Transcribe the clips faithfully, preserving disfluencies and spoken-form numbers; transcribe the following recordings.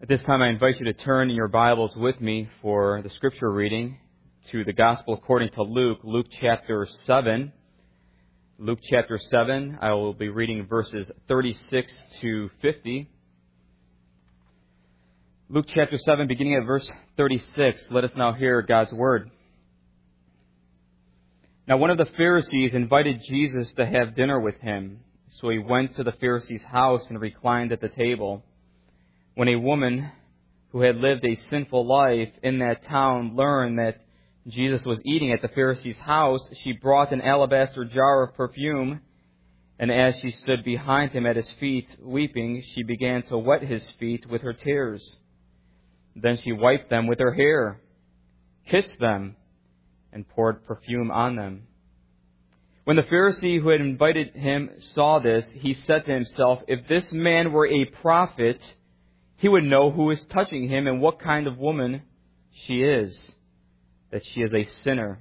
At this time, I invite you to turn in your Bibles with me for the scripture reading to the Gospel according to Luke, Luke chapter seven. Luke chapter seven, I will be reading verses thirty-six to fifty. Luke chapter seven, beginning at verse thirty-six. Let us now hear God's word. Now one of the Pharisees invited Jesus to have dinner with him. So he went to the Pharisee's house and reclined at the table. When a woman who had lived a sinful life in that town learned that Jesus was eating at the Pharisee's house, she brought an alabaster jar of perfume, and as she stood behind him at his feet, weeping, she began to wet his feet with her tears. Then she wiped them with her hair, kissed them, and poured perfume on them. When the Pharisee who had invited him saw this, he said to himself, "If this man were a prophet, he would know who is touching him and what kind of woman she is, that she is a sinner."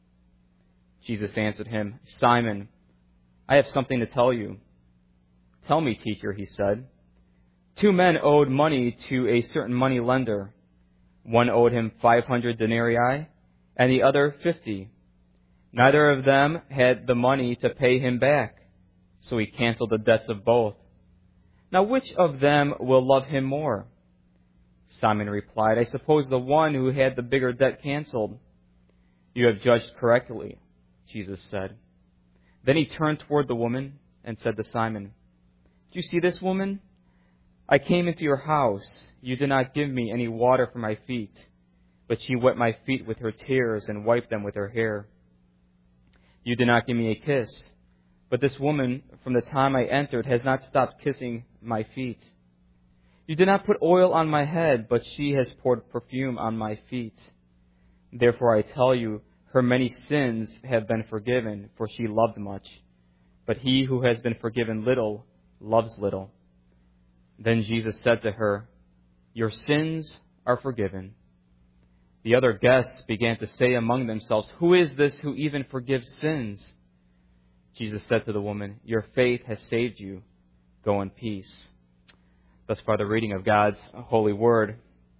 Jesus answered him, "Simon, I have something to tell you." "Tell me, teacher," he said. Two men owed money to a certain money lender. One owed him five hundred denarii, and the other fifty. Neither of them had the money to pay him back, so he canceled the debts of both. Now which of them will love him more?" Simon replied, "I suppose the one who had the bigger debt canceled." "You have judged correctly," Jesus said. Then he turned toward the woman and said to Simon, "Do you see this woman? I came into your house. You did not give me any water for my feet, but she wet my feet with her tears and wiped them with her hair. You did not give me a kiss, but this woman, from the time I entered, has not stopped kissing my feet. You did not put oil on my head, but she has poured perfume on my feet. Therefore I tell you, her many sins have been forgiven, for she loved much. But he who has been forgiven little loves little." Then Jesus said to her, "Your sins are forgiven." The other guests began to say among themselves, "Who is this who even forgives sins?" Jesus said to the woman, "Your faith has saved you. Go in peace." Thus far the reading of God's holy word.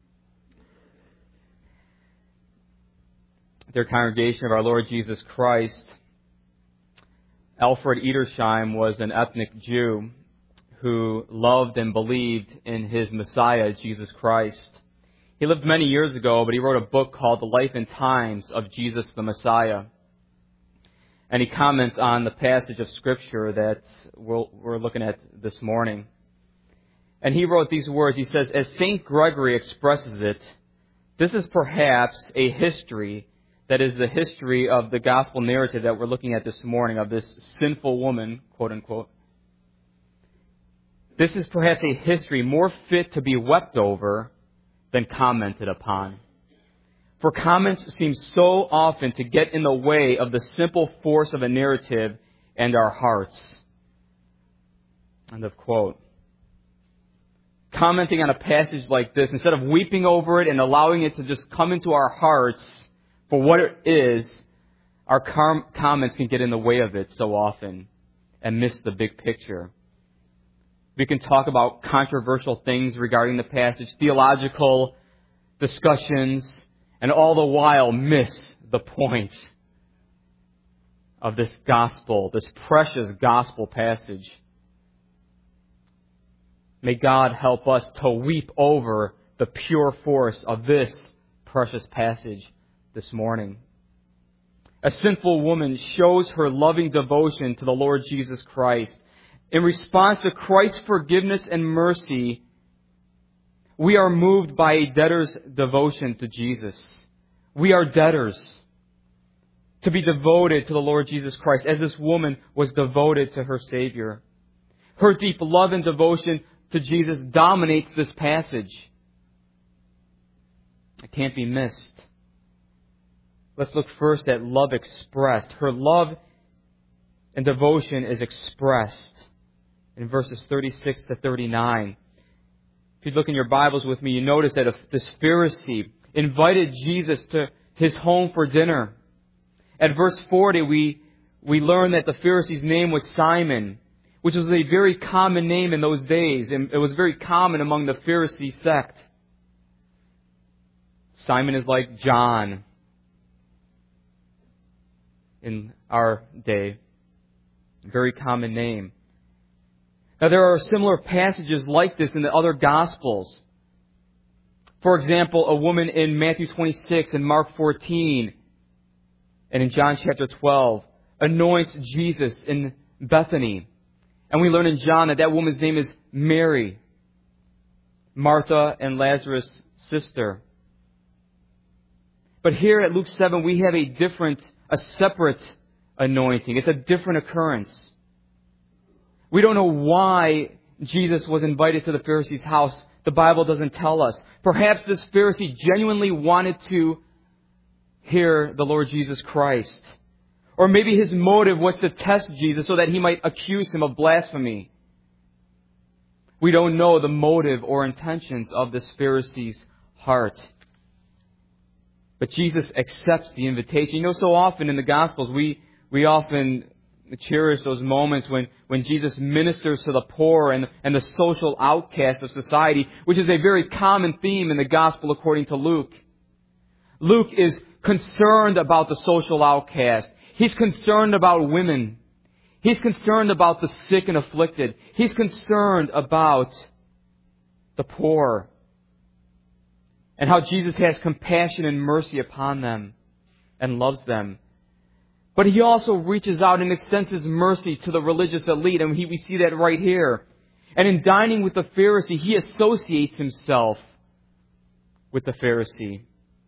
Dear congregation of our Lord Jesus Christ, Alfred Edersheim was an ethnic Jew who loved and believed in his Messiah, Jesus Christ. He lived many years ago, but he wrote a book called The Life and Times of Jesus the Messiah. And he comments on the passage of Scripture that we're looking at this morning. And he wrote these words. He says, "As Saint Gregory expresses it, this is perhaps a history that is the history of the gospel narrative that we're looking at this morning, of this sinful woman, quote unquote. This is perhaps a history more fit to be wept over than commented upon. For comments seem so often to get in the way of the simple force of a narrative and our hearts." End of quote. Commenting on a passage like this, instead of weeping over it and allowing it to just come into our hearts for what it is, our com- comments can get in the way of it so often and miss the big picture. We can talk about controversial things regarding the passage, theological discussions, and all the while miss the point of this gospel, this precious gospel passage. May God help us to weep over the pure force of this precious passage this morning. A sinful woman shows her loving devotion to the Lord Jesus Christ. In response to Christ's forgiveness and mercy, we are moved by a debtor's devotion to Jesus. We are debtors to be devoted to the Lord Jesus Christ, as this woman was devoted to her Savior. Her deep love and devotion to Jesus dominates this passage. It can't be missed. Let's look first at love expressed. Her love and devotion is expressed in verses thirty-six to thirty-nine. If you look in your Bibles with me, you notice that this Pharisee invited Jesus to his home for dinner. At verse forty, we, we learn that the Pharisee's name was Simon, which was a very common name in those days. And it was very common among the Pharisee sect. Simon is like John in our day. Very common name. Now, there are similar passages like this in the other Gospels. For example, a woman in Matthew twenty-six and Mark fourteen and in John chapter twelve anoints Jesus in Bethany. And we learn in John that that woman's name is Mary, Martha and Lazarus' sister. But here at Luke seven, we have a different, a separate anointing. It's a different occurrence. We don't know why Jesus was invited to the Pharisee's house. The Bible doesn't tell us. Perhaps this Pharisee genuinely wanted to hear the Lord Jesus Christ. Or maybe his motive was to test Jesus so that he might accuse him of blasphemy. We don't know the motive or intentions of this Pharisee's heart. But Jesus accepts the invitation. You know, so often in the Gospels, we, we often cherish those moments when, when Jesus ministers to the poor and, and the social outcasts of society, which is a very common theme in the Gospel according to Luke. Luke is concerned about the social outcast. He's concerned about women. He's concerned about the sick and afflicted. He's concerned about the poor. And how Jesus has compassion and mercy upon them and loves them. But He also reaches out and extends His mercy to the religious elite. And he, we see that right here. And in dining with the Pharisee, He associates Himself with the Pharisee.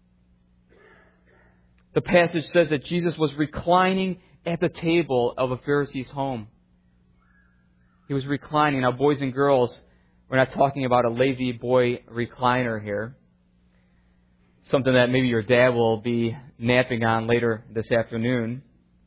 The passage says that Jesus was reclining at the table of a Pharisee's home. He was reclining. Now, boys and girls, we're not talking about a lazy boy recliner here. Something that maybe your dad will be napping on later this afternoon.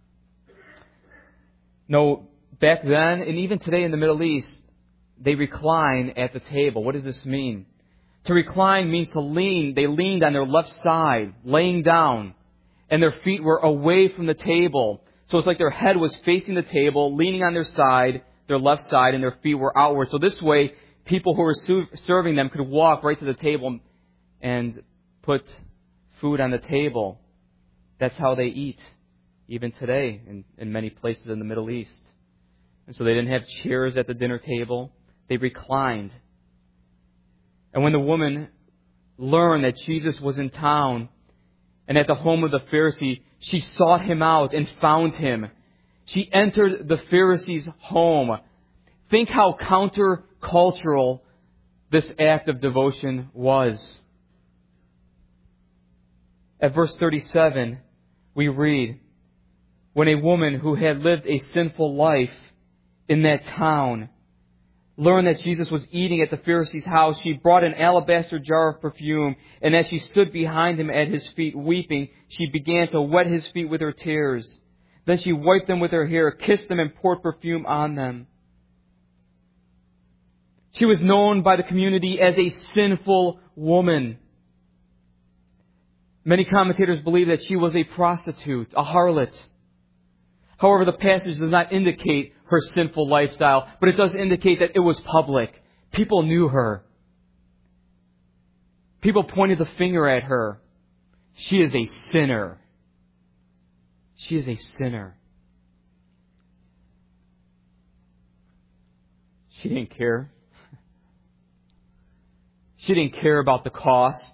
No, back then, and even today in the Middle East, they recline at the table. What does this mean? To recline means to lean. They leaned on their left side, laying down, and their feet were away from the table. So it's like their head was facing the table, leaning on their side, their left side, and their feet were outward. So this way, people who were serving them could walk right to the table and put food on the table. That's how they eat, even today in, in many places in the Middle East. And so they didn't have chairs at the dinner table. They reclined. And when the woman learned that Jesus was in town and at the home of the Pharisee, she sought him out and found him. She entered the Pharisee's home. Think how counter-cultural this act of devotion was. At verse thirty-seven, we read, when a woman who had lived a sinful life in that town learned that Jesus was eating at the Pharisee's house, she brought an alabaster jar of perfume, and as she stood behind him at his feet weeping, she began to wet his feet with her tears. Then she wiped them with her hair, kissed them, and poured perfume on them. She was known by the community as a sinful woman. Many commentators believe that she was a prostitute, a harlot. However, the passage does not indicate her sinful lifestyle, but it does indicate that it was public. People knew her. People pointed the finger at her. She is a sinner. She is a sinner. She didn't care. She didn't care about the cost.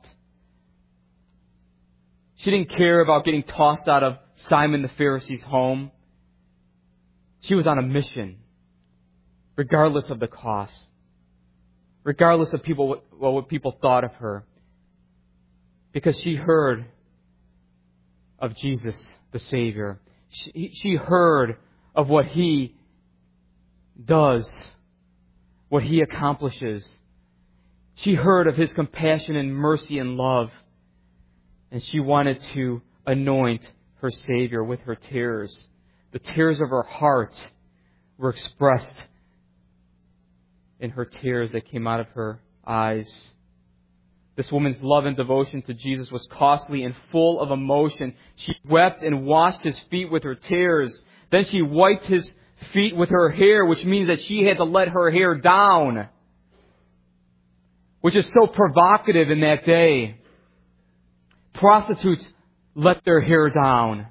She didn't care about getting tossed out of Simon the Pharisee's home. She was on a mission, regardless of the cost, regardless of people what, what people thought of her, because she heard of Jesus, the Savior. She, she heard of what He does, what He accomplishes. She heard of His compassion and mercy and love. And she wanted to anoint her Savior with her tears. The tears of her heart were expressed in her tears that came out of her eyes. This woman's love and devotion to Jesus was costly and full of emotion. She wept and washed His feet with her tears. Then she wiped His feet with her hair, which means that she had to let her hair down, which is so provocative in that day. prostitutes let their hair down.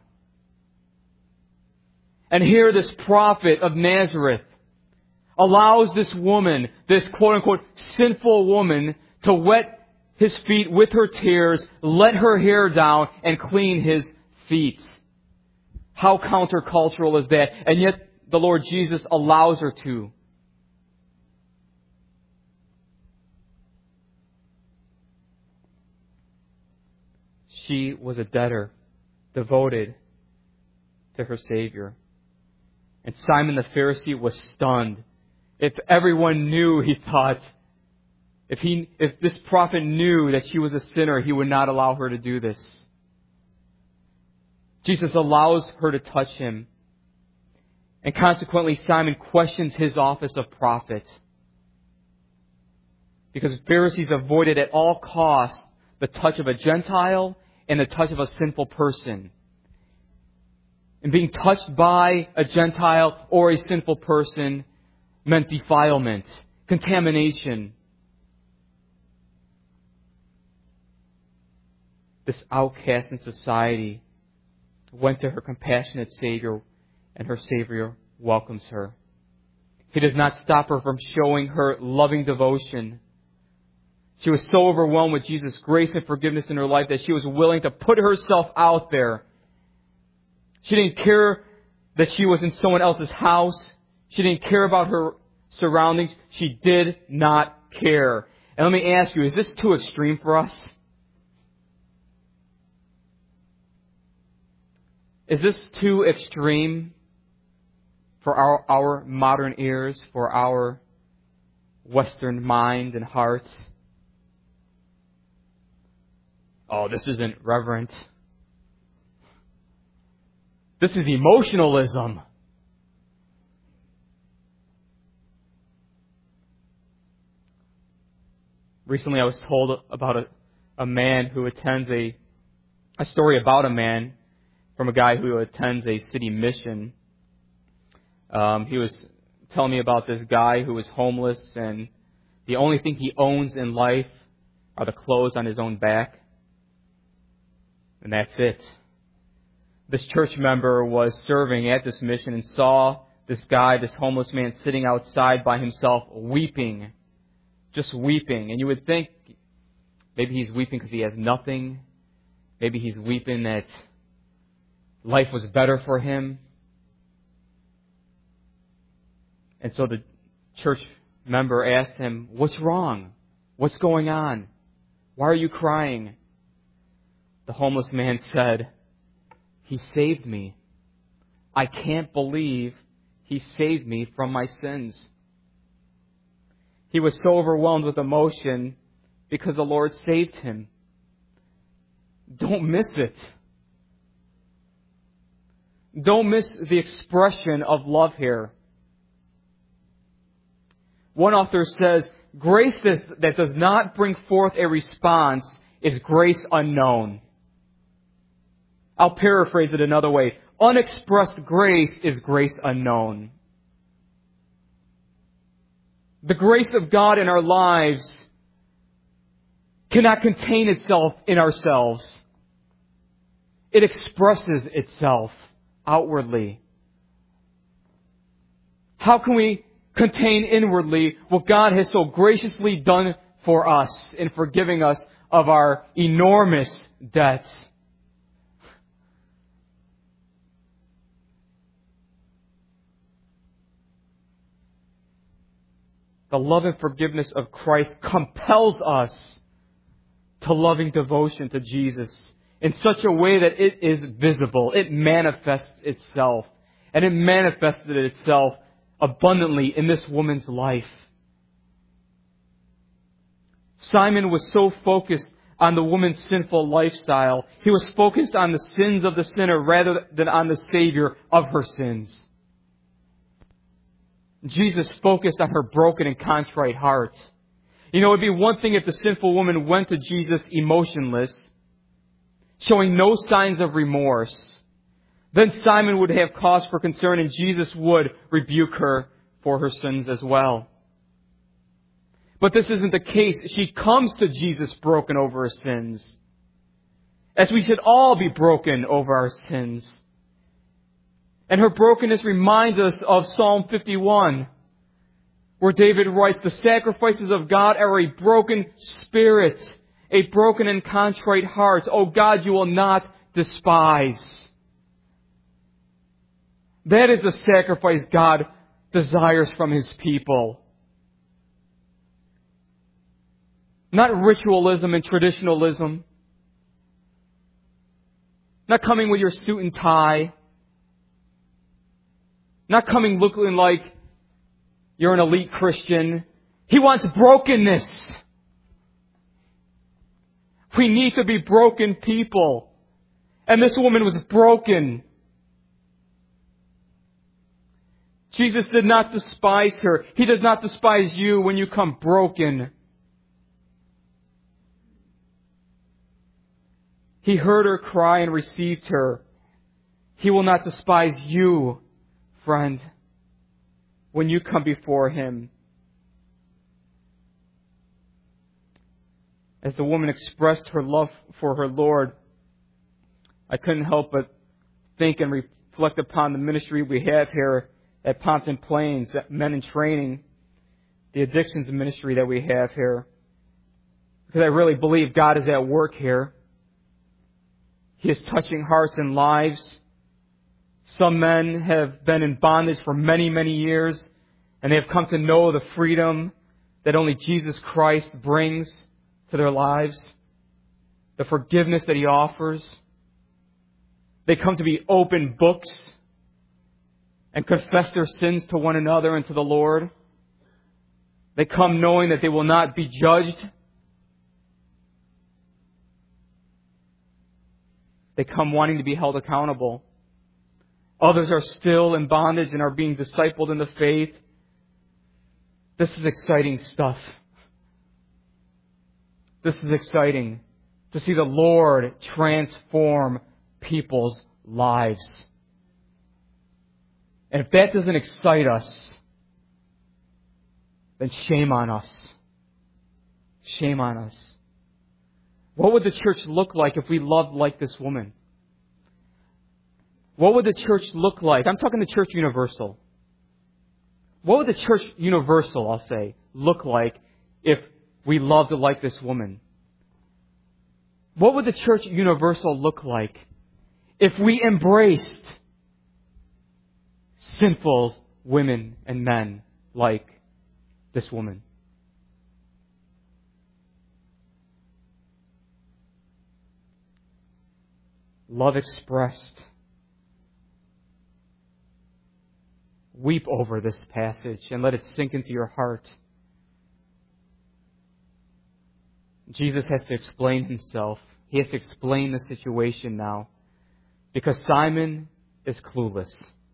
And here this prophet of Nazareth allows this woman, this quote-unquote sinful woman, to wet his feet with her tears, let her hair down, and clean his feet. How countercultural is that? And yet the Lord Jesus allows her to. She was a debtor, devoted to her Savior. And Simon the Pharisee was stunned. If everyone knew, he thought, if he, if this prophet knew that she was a sinner, he would not allow her to do this. Jesus allows her to touch him. And consequently, Simon questions his office of prophet. Because Pharisees avoided at all costs the touch of a Gentile and the touch of a sinful person. And being touched by a Gentile or a sinful person meant defilement, contamination. This outcast in society went to her compassionate Savior, and her Savior welcomes her. He does not stop her from showing her loving devotion. She was so overwhelmed with Jesus' grace and forgiveness in her life that she was willing to put herself out there. She didn't care that she was in someone else's house. She didn't care about her surroundings. She did not care. And let me ask you, is this too extreme for us? Is this too extreme for our, our modern ears, for our Western mind and heart? Oh, this isn't reverent. This is emotionalism. Recently I was told about a, a man who attends a, a story about a man from a guy who attends a city mission. Um, he was telling me about this guy who was homeless, and the only thing he owns in life are the clothes on his own back. And that's it. This church member was serving at this mission and saw this guy, this homeless man, sitting outside by himself, weeping. Just weeping. And you would think maybe he's weeping because he has nothing. Maybe he's weeping that life was better for him. And so the church member asked him, "What's wrong? What's going on? Why are you crying?" The homeless man said, "He saved me. I can't believe He saved me from my sins." He was so overwhelmed with emotion because the Lord saved him. Don't miss it. Don't miss the expression of love here. One author says, grace that does not bring forth a response is grace unknown. I'll paraphrase it another way. Unexpressed grace is grace unknown. The grace of God in our lives cannot contain itself in ourselves. It expresses itself outwardly. How can we contain inwardly what God has so graciously done for us in forgiving us of our enormous debts? The love and forgiveness of Christ compels us to loving devotion to Jesus in such a way that it is visible. It manifests itself. And it manifested itself abundantly in this woman's life. Simon was so focused on the woman's sinful lifestyle. He was focused on the sins of the sinner rather than on the Savior of her sins. Jesus focused on her broken and contrite heart. You know, it would be one thing if the sinful woman went to Jesus emotionless, showing no signs of remorse. Then Simon would have cause for concern, and Jesus would rebuke her for her sins as well. But this isn't the case. She comes to Jesus broken over her sins. as we should all be broken over our sins. And her brokenness reminds us of Psalm fifty-one, where David writes, the sacrifices of God are a broken spirit, a broken and contrite heart. O God, you will not despise. That is the sacrifice God desires from His people. Not ritualism and traditionalism. Not coming with your suit and tie. Not coming looking like you're an elite Christian. He wants brokenness. We need to be broken people. And this woman was broken. Jesus did not despise her. He does not despise you when you come broken. He heard her cry and received her. He will not despise you, friend, when you come before Him. As the woman expressed her love for her Lord, I couldn't help but think and reflect upon the ministry we have here at Pompton Plains, at Men in Training, the addictions ministry that we have here. Because I really believe God is at work here. He is touching hearts and lives. Some men have been in bondage for many, many years, and they have come to know the freedom that only Jesus Christ brings to their lives, the forgiveness that He offers. They come to be open books and confess their sins to one another and to the Lord. They come knowing that they will not be judged. They come wanting to be held accountable. Others are still in bondage and are being discipled in the faith. This is exciting stuff. This is exciting to see the Lord transform people's lives. And if that doesn't excite us, then shame on us. Shame on us. What would the church look like if we loved like this woman? What would the church look like? I'm talking the church universal. What would the church universal, I'll say, look like if we loved like this woman? What would the church universal look like if we embraced sinful women and men like this woman? Love expressed. Weep over this passage and let it sink into your heart. Jesus has to explain Himself. He has to explain the situation now, because Simon is clueless.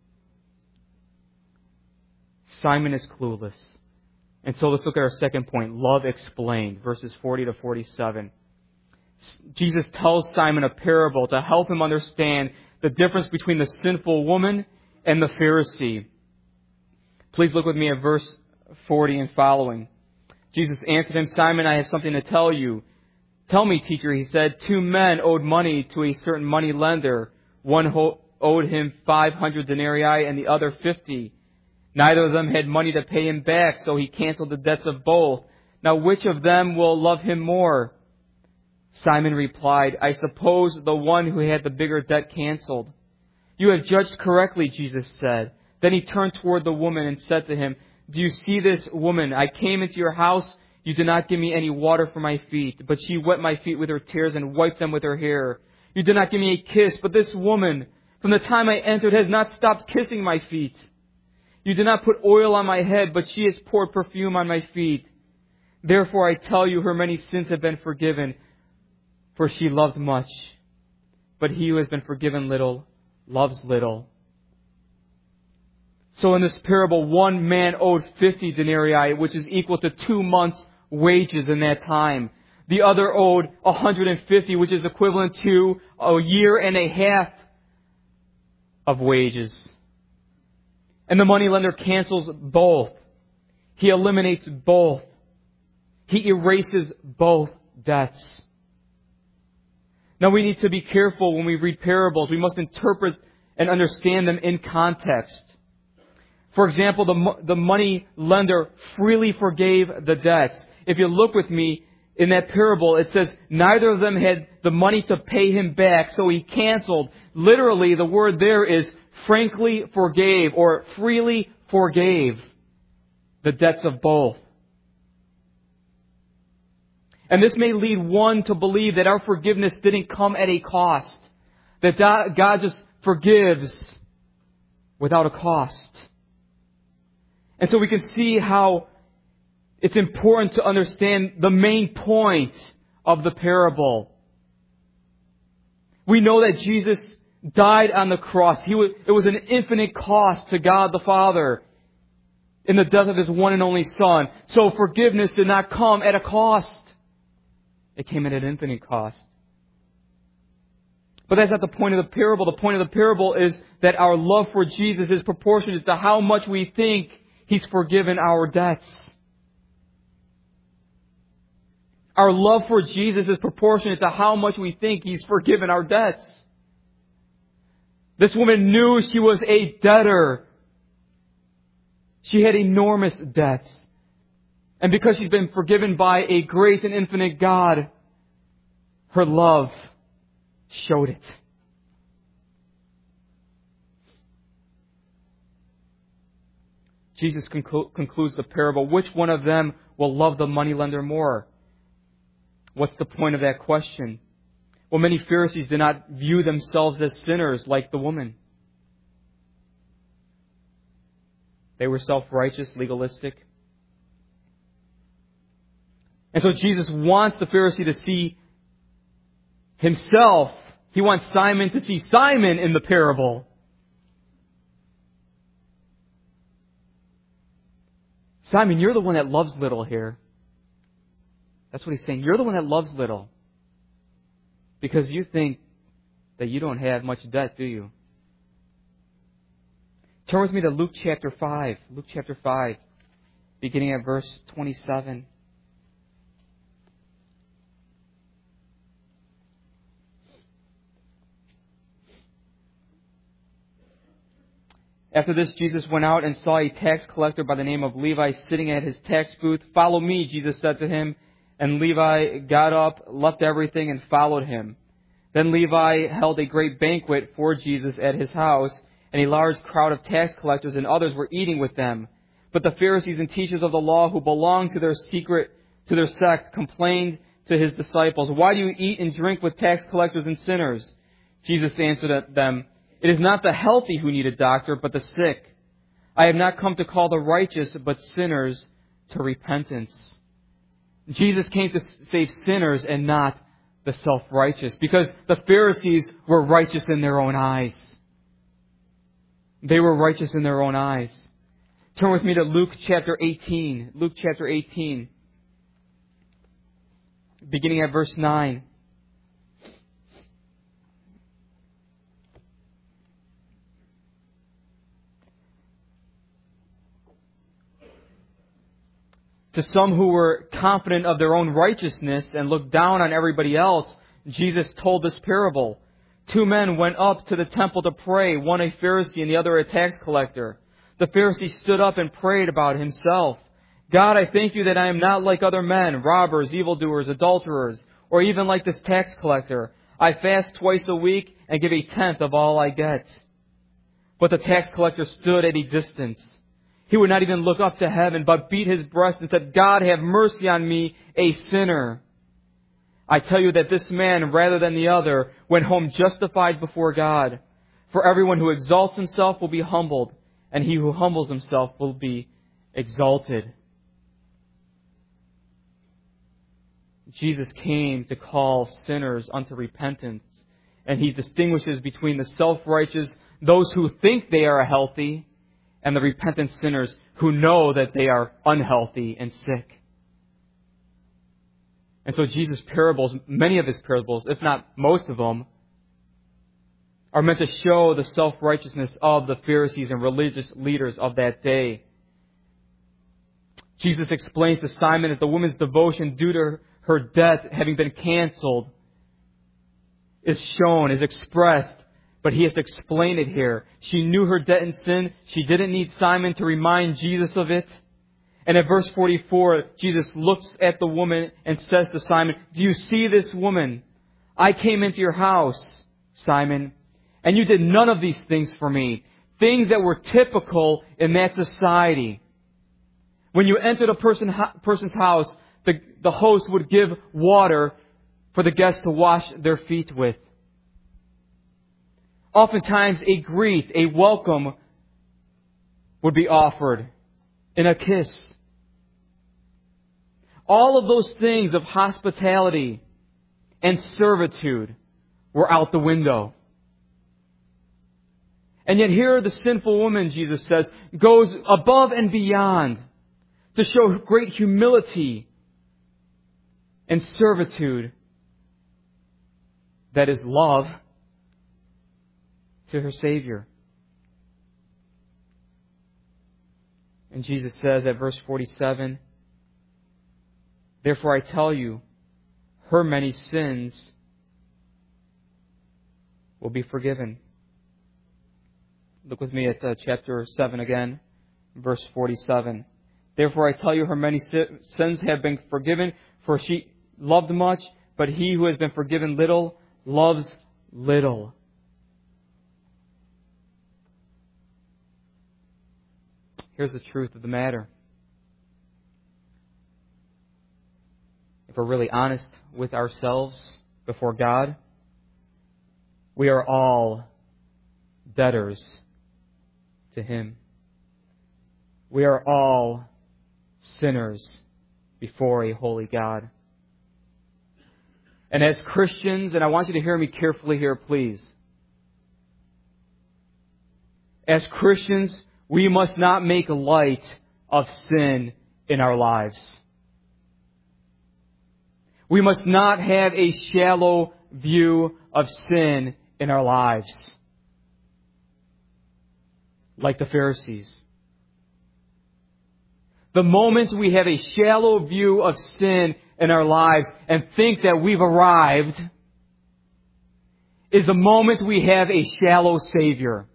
Simon is clueless. And so let's look at our second point, love explained, verses forty to forty-seven. Jesus tells Simon a parable to help him understand the difference between the sinful woman and the Pharisee. Please look with me at verse forty and following. Jesus answered him, Simon, I have something to tell you. Tell me, teacher, he said. Two men owed money to a certain money lender. One ho- owed him five hundred denarii and the other fifty. Neither of them had money to pay him back, so he canceled the debts of both. Now which of them will love him more? Simon replied, I suppose the one who had the bigger debt canceled. You have judged correctly, Jesus said. Then he turned toward the woman and said to him, Do you see this woman? I came into your house. You did not give me any water for my feet, but she wet my feet with her tears and wiped them with her hair. You did not give me a kiss, but this woman, from the time I entered, has not stopped kissing my feet. You did not put oil on my head, but she has poured perfume on my feet. Therefore I tell you, her many sins have been forgiven, for she loved much. But he who has been forgiven little loves little. So in this parable, one man owed fifty denarii, which is equal to two months' wages in that time. The other owed one hundred fifty, which is equivalent to a year and a half of wages. And the moneylender cancels both. He eliminates both. He erases both debts. Now we need to be careful when we read parables. We must interpret and understand them in context. For example, the, the money lender freely forgave the debts. If you look with me in that parable, it says neither of them had the money to pay him back, so he canceled. Literally, the word there is frankly forgave or freely forgave the debts of both. And this may lead one to believe that our forgiveness didn't come at a cost. That God just forgives without a cost. And so we can see how it's important to understand the main point of the parable. We know that Jesus died on the cross. He was, it was an infinite cost to God the Father in the death of His one and only Son. So forgiveness did not come at a cost. It came at an infinite cost. But that's not the point of the parable. The point of the parable is that our love for Jesus is proportionate to how much we think He's forgiven our debts. Our love for Jesus is proportionate to how much we think He's forgiven our debts. This woman knew she was a debtor. She had enormous debts. And because she's been forgiven by a great and infinite God, her love showed it. Jesus conclu- concludes the parable. Which one of them will love the moneylender more? What's the point of that question? Well, many Pharisees did not view themselves as sinners like the woman. They were self-righteous, legalistic. And so Jesus wants the Pharisee to see himself. He wants Simon to see Simon in the parable. Simon, you're the one that loves little here. That's what he's saying. You're the one that loves little. Because you think that you don't have much debt, do you? Turn with me to Luke chapter five. Luke chapter five, beginning at verse twenty-seven. After this, Jesus went out and saw a tax collector by the name of Levi sitting at his tax booth. "Follow me," Jesus said to him. And Levi got up, left everything, and followed him. Then Levi held a great banquet for Jesus at his house, and a large crowd of tax collectors and others were eating with them. But the Pharisees and teachers of the law who belonged to their secret, to their sect, complained to his disciples, "Why do you eat and drink with tax collectors and sinners?" Jesus answered them, "It is not the healthy who need a doctor, but the sick. I have not come to call the righteous, but sinners to repentance." Jesus came to save sinners and not the self-righteous, because the Pharisees were righteous in their own eyes. They were righteous in their own eyes. Turn with me to Luke chapter eighteen. Luke chapter eighteen, beginning at verse nine. To some who were confident of their own righteousness and looked down on everybody else, Jesus told this parable. Two men went up to the temple to pray, one a Pharisee and the other a tax collector. The Pharisee stood up and prayed about himself. "God, I thank you that I am not like other men, robbers, evildoers, adulterers, or even like this tax collector. I fast twice a week and give a tenth of all I get." But the tax collector stood at a distance. He would not even look up to heaven, but beat his breast and said, "God, have mercy on me, a sinner." I tell you that this man, rather than the other, went home justified before God. For everyone who exalts himself will be humbled, and he who humbles himself will be exalted. Jesus came to call sinners unto repentance, and He distinguishes between the self-righteous, those who think they are healthy, and the repentant sinners who know that they are unhealthy and sick. And so Jesus' parables, many of His parables, if not most of them, are meant to show the self-righteousness of the Pharisees and religious leaders of that day. Jesus explains to Simon that the woman's devotion due to her death having been canceled is shown, is expressed, but he has to explain it here. She knew her debt and sin. She didn't need Simon to remind Jesus of it. And at verse forty-four, Jesus looks at the woman and says to Simon, "Do you see this woman? I came into your house, Simon, and you did none of these things for me." Things that were typical in that society. When you entered a person, person's house, the, the host would give water for the guests to wash their feet with. Oftentimes a greet, a welcome would be offered in a kiss. All of those things of hospitality and servitude were out the window. And yet here the sinful woman, Jesus says, goes above and beyond to show great humility and servitude that is love to her Savior. And Jesus says at verse forty-seven, "Therefore I tell you, her many sins will be forgiven." Look with me at uh, chapter seven again, verse forty-seven. "Therefore I tell you, her many si- sins have been forgiven, for she loved much, but he who has been forgiven little loves little." Here's the truth of the matter. If we're really honest with ourselves before God, we are all debtors to Him. We are all sinners before a holy God. And as Christians, and I want you to hear me carefully here, please. As Christians, we must not make light of sin in our lives. We must not have a shallow view of sin in our lives, like the Pharisees. The moment we have a shallow view of sin in our lives and think that we've arrived is the moment we have a shallow Savior.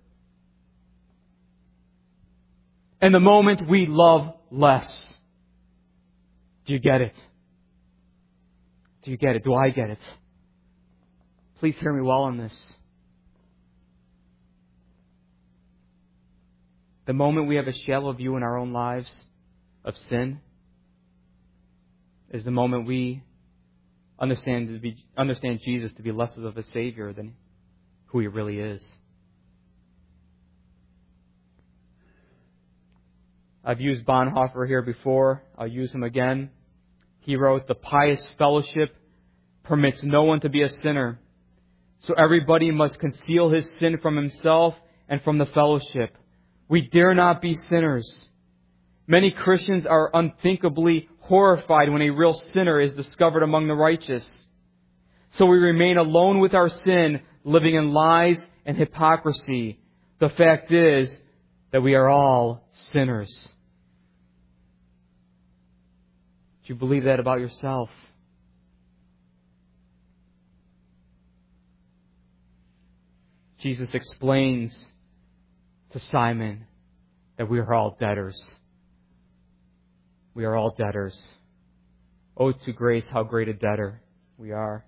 And the moment we love less. Do you get it? Do you get it? Do I get it? Please hear me well on this. The moment we have a shallow view in our own lives of sin is the moment we understand to be, understand Jesus to be less of a Savior than who He really is. I've used Bonhoeffer here before. I'll use him again. He wrote, "The pious fellowship permits no one to be a sinner, so everybody must conceal his sin from himself and from the fellowship. We dare not be sinners. Many Christians are unthinkably horrified when a real sinner is discovered among the righteous. So we remain alone with our sin, living in lies and hypocrisy. The fact is that we are all sinners." Do you believe that about yourself? Jesus explains to Simon that we are all debtors. We are all debtors. Oh, to grace, how great a debtor we are.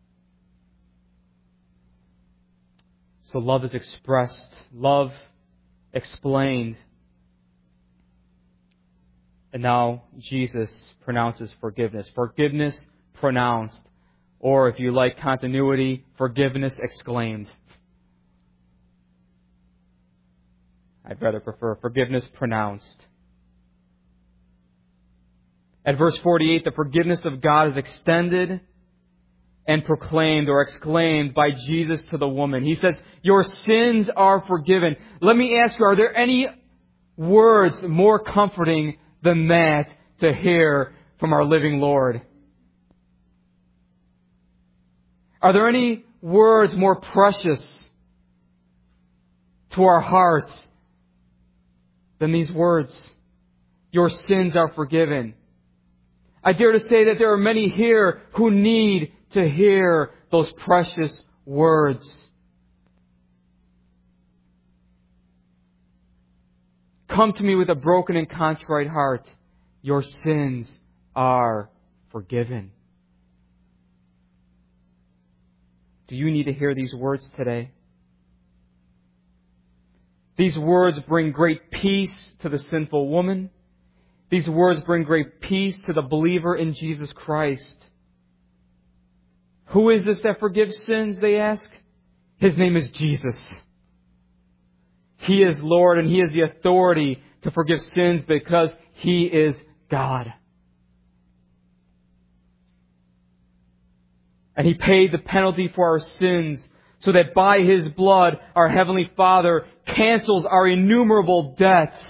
So love is expressed, love explained. And now Jesus pronounces forgiveness. Forgiveness pronounced. Or if you like continuity, forgiveness exclaimed. I'd rather prefer forgiveness pronounced. At verse forty-eight, the forgiveness of God is extended and proclaimed or exclaimed by Jesus to the woman. He says, "Your sins are forgiven." Let me ask you, are there any words more comforting than that to hear from our living Lord? Are there any words more precious to our hearts than these words? Your sins are forgiven. I dare to say that there are many here who need to hear those precious words. Come to me with a broken and contrite heart. Your sins are forgiven. Do you need to hear these words today? These words bring great peace to the sinful woman. These words bring great peace to the believer in Jesus Christ. Who is this that forgives sins, they ask? His name is Jesus. He is Lord and He has the authority to forgive sins because He is God. And He paid the penalty for our sins so that by His blood our Heavenly Father cancels our innumerable debts.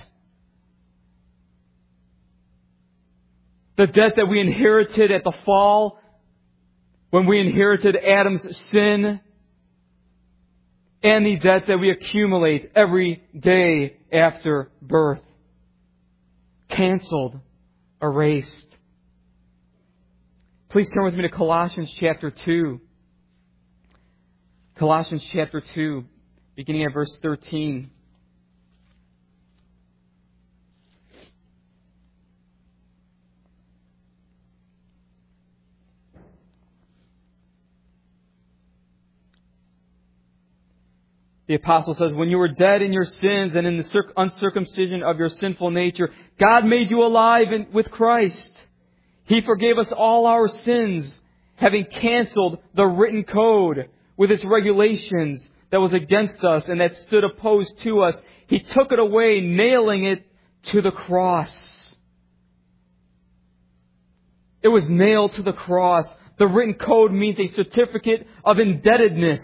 The debt that we inherited at the fall, when we inherited Adam's sin, and the debt that we accumulate every day after birth. Canceled, erased. Please turn with me to Colossians chapter two. Colossians chapter two, beginning at verse thirteen. The apostle says, when you were dead in your sins and in the circ- uncircumcision of your sinful nature, God made you alive in, with Christ. He forgave us all our sins, having canceled the written code with its regulations that was against us and that stood opposed to us. He took it away, nailing it to the cross. It was nailed to the cross. The written code means a certificate of indebtedness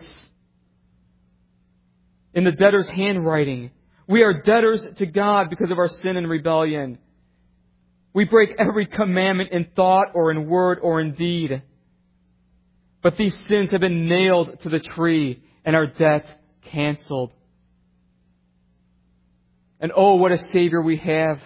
in the debtor's handwriting. We are debtors to God because of our sin and rebellion. We break every commandment in thought or in word or in deed. But these sins have been nailed to the tree and our debt canceled. And oh, what a Savior we have.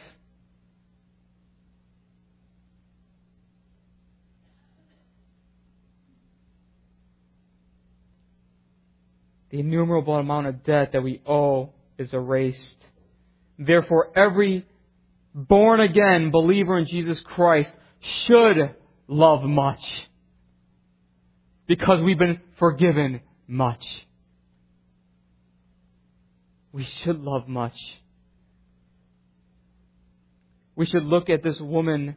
The innumerable amount of debt that we owe is erased. Therefore, every born-again believer in Jesus Christ should love much, because we've been forgiven much. We should love much. We should look at this woman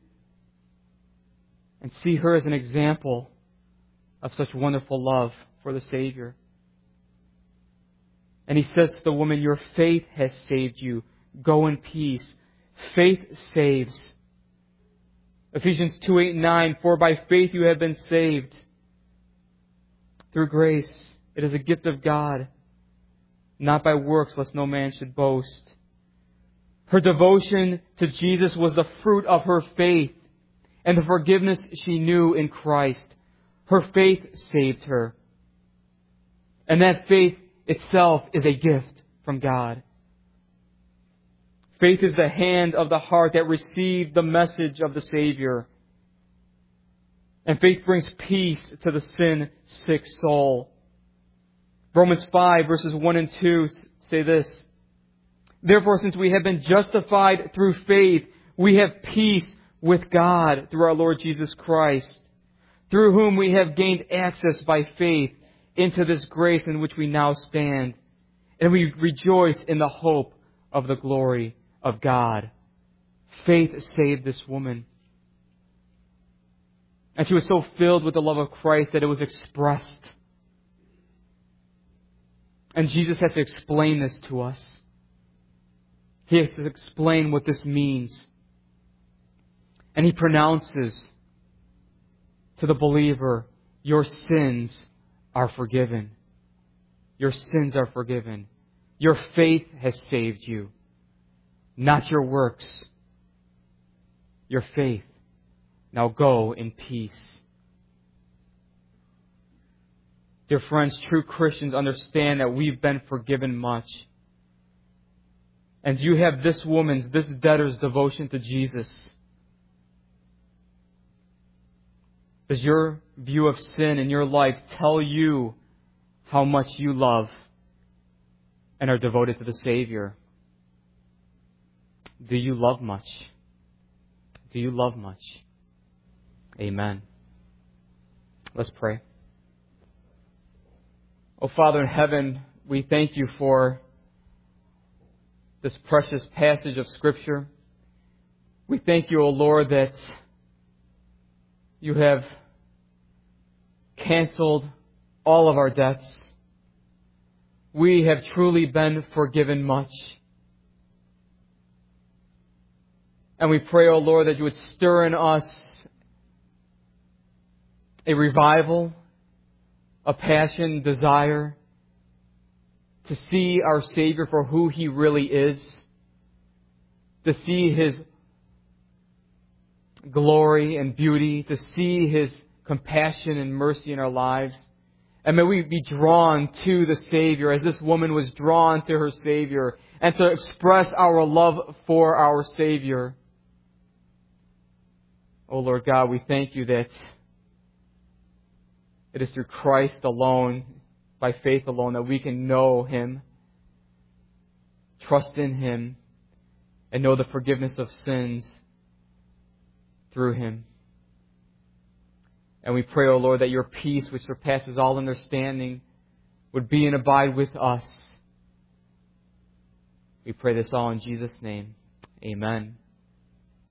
and see her as an example of such wonderful love for the Savior. And He says to the woman, your faith has saved you. Go in peace. Faith saves. Ephesians two, eight, and nine, for by faith you have been saved through grace. It is a gift of God, not by works, lest no man should boast. Her devotion to Jesus was the fruit of her faith and the forgiveness she knew in Christ. Her faith saved her. And that faith itself is a gift from God. Faith is the hand of the heart that received the message of the Savior. And faith brings peace to the sin-sick soul. Romans five verses one and two say this. Therefore, since we have been justified through faith, we have peace with God through our Lord Jesus Christ, through whom we have gained access by faith into this grace in which we now stand. And we rejoice in the hope of the glory of God. Faith saved this woman. And she was so filled with the love of Christ that it was expressed. And Jesus has to explain this to us. He has to explain what this means. And He pronounces to the believer, your sins are forgiven. Your sins are forgiven. Your faith has saved you, not your works. Your faith. Now go in peace. Dear friends, true Christians understand that we've been forgiven much. And you have this woman's, this debtor's devotion to Jesus. Does your view of sin in your life tell you how much you love and are devoted to the Savior. Do you love much? Do you love much? Amen. Let's pray. Oh, Father in heaven, we thank you for this precious passage of Scripture. We thank you, O Lord, that you have canceled all of our debts. We have truly been forgiven much. And we pray, O Lord, that you would stir in us a revival, a passion, desire to see our Savior for who He really is, to see His glory and beauty, to see His compassion and mercy in our lives. And may we be drawn to the Savior as this woman was drawn to her Savior, and to express our love for our Savior. Oh Lord God, we thank you that it is through Christ alone, by faith alone, that we can know Him, trust in Him, and know the forgiveness of sins through Him. And we pray, O Lord, that your peace, which surpasses all understanding, would be and abide with us. We pray this all in Jesus' name. Amen.